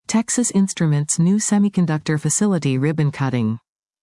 Texas Instruments' new semiconductor facility ribbon cutting.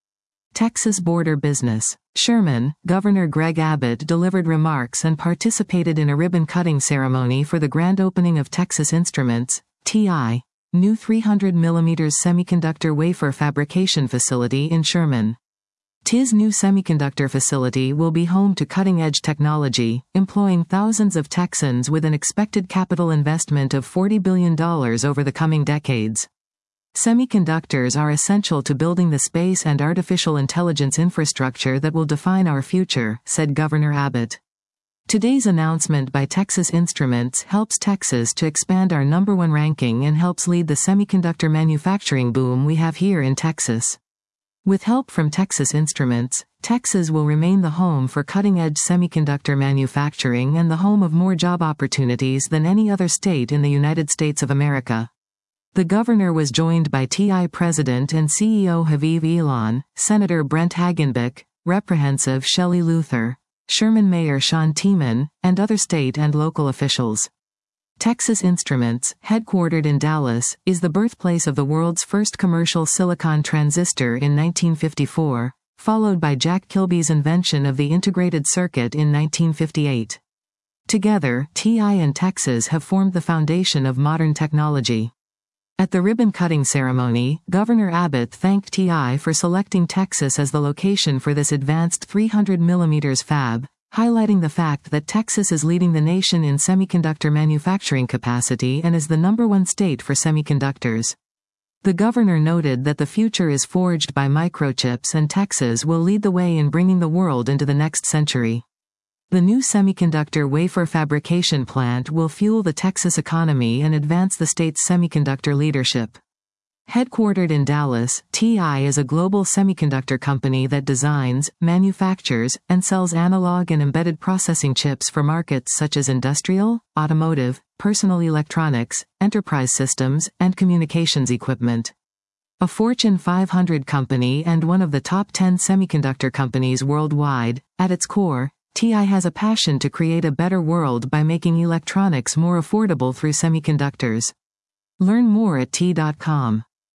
Texas border business. Sherman, Governor Greg Abbott delivered remarks and participated in a ribbon-cutting ceremony for the grand opening of Texas Instruments, TI, new 300mm semiconductor wafer fabrication facility in Sherman. TI's new semiconductor facility will be home to cutting-edge technology, employing thousands of Texans with an expected capital investment of $40 billion over the coming decades. Semiconductors are essential to building the space and artificial intelligence infrastructure that will define our future, said Governor Abbott. Today's announcement by Texas Instruments helps Texas to expand our #1 ranking and helps lead the semiconductor manufacturing boom we have here in Texas. With help from Texas Instruments, Texas will remain the home for cutting-edge semiconductor manufacturing and the home of more job opportunities than any other state in the United States of America. The governor was joined by TI President and CEO Haviv Elon, Senator Brent Hagenbeck, Representative Shelley Luther, Sherman Mayor Sean Tiemann, and other state and local officials. Texas Instruments, headquartered in Dallas, is the birthplace of the world's first commercial silicon transistor in 1954, followed by Jack Kilby's invention of the integrated circuit in 1958. Together, TI and Texas have formed the foundation of modern technology. At the ribbon-cutting ceremony, Governor Abbott thanked TI for selecting Texas as the location for this advanced 300mm fab, highlighting the fact that Texas is leading the nation in semiconductor manufacturing capacity and is the #1 state for semiconductors. The governor noted that the future is forged by microchips and Texas will lead the way in bringing the world into the next century. The new semiconductor wafer fabrication plant will fuel the Texas economy and advance the state's semiconductor leadership. Headquartered in Dallas, TI is a global semiconductor company that designs, manufactures, and sells analog and embedded processing chips for markets such as industrial, automotive, personal electronics, enterprise systems, and communications equipment. A Fortune 500 company and one of the top 10 semiconductor companies worldwide, at its core, TI has a passion to create a better world by making electronics more affordable through semiconductors. Learn more at TI.com.